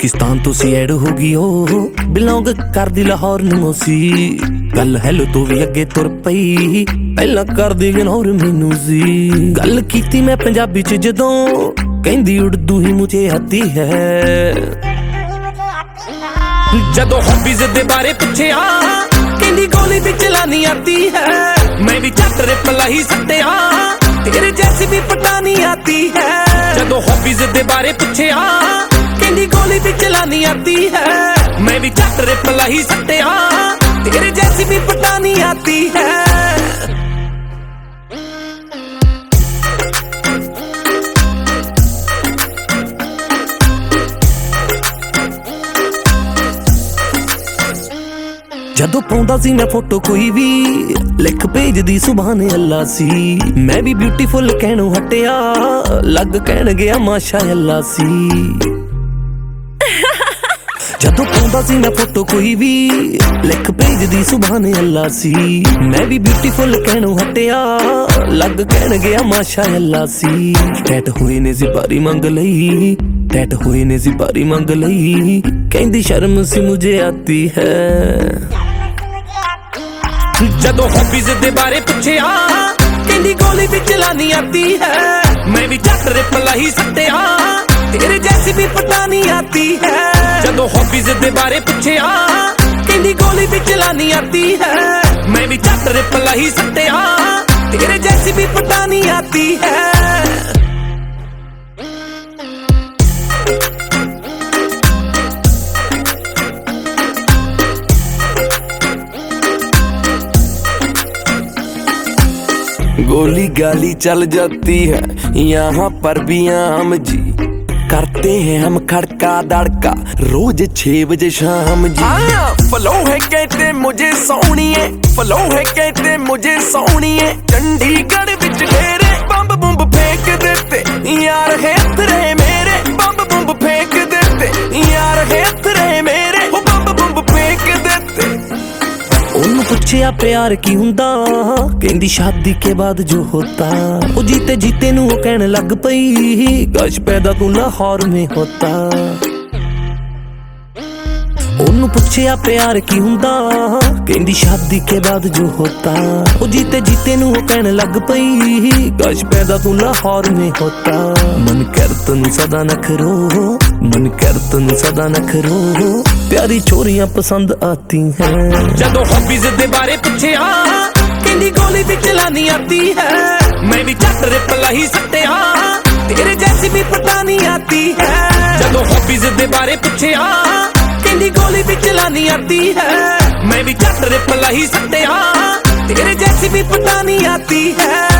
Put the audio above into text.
पाकिस्तान तो सी ऐड होगी ओ बिलोंग करदी लाहौर नूं सी गल हैलो तो भी अगे तुर पई पहला करदी इग्नोर मैनू सी गल कीती मैं पंजाबी च जदों कहंदी उर्दू ही मुझे आती है जदों हॉबीज दे बारे पुछया कहंदी गोली भी चलानी आती है मैं भी झट रिप्लाई ही सट्टिया तेरे जैसी भी पटानी आती है जदों हॉबीज दे बारे पुछया कहंदी गोली भी चलानी आती है मैं भी झट रिप्लाई ही सट्टिया तेरे जैसी भी पटानी आती है जदों पाउंदा सी मैं फोटो कोई भी लिख भेजदी सुभान अल्लाह सी मैं भी ब्यूटीफुल कहणों हटिया लग कहण गया माशा अल्लाह सी जदों पाउंदा सी मैं फोटो कोई भी लिख भेजदी सुभान अल्लाह सी मैं भी ब्यूटीफुल कहणों हटिया लग कहण गया माशा अल्लाह सी टैट होए ने ज़िबारी मंग लई टैट होए ने ज़िबारी मंग लई कहंदी शर्म सी मुझे आती है जदों हॉबीज दे बारे पुछया कहंदी गोली भी चलानी आती है मैं भी झट रिप्लाई ही सट्टिया तेरे जैसी भी पटानी आती है जदों हॉबीज दे बारे पुछया कहंदी गोली भी चलानी आती है मैं भी झट रिप्लाई ही सट्टिया तेरे जैसी भी पटानी आती है गोली गाली चल जाती है यहाँ पर भी आम जी करते हैं हम खड़का दड़का रोज 6 बजे शाम जी फलो है कहते मुझे सोनिए फलो है कहते मुझे सोनिए चंडीगढ़ बिच डेरे बम्ब बुम्ब फेंक देते यार है तेरे मेरे बम्ब बुम्ब फेंक देते यार है तेरे मेरे वो बम्ब बुम्ब फेंक देते उन्हें पूछया प्यार की हुंदा कहंदी शादी के बाद जो होता वो जीते जीते नू वो कहने लग पई गश पैदा तू लाहौर में होता उन्हें पूछया प्यार की हुंदा कहंदी शादी के बाद जो होता वो जीते जीते नू वो कहने लग पई गश पैदा तू लाहौर में होता मन कर तनू सदा नखरो मन कर तनू सदा नखरो प्यारी छोरियां पसंद आती हैं जदों हॉबीज दे बारे पुछया कहंदी गोली भी चलानी आती है मैं भी झट रिप्लाई ही सट्टिया तेरे जैसी भी पटानी आती है जदों हॉबीज दे बारे पुछया कहंदी गोली भी चलानी आती है मैं भी झट रिप्लाई ही सट्टिया तेरे जैसी भी पटानी आती है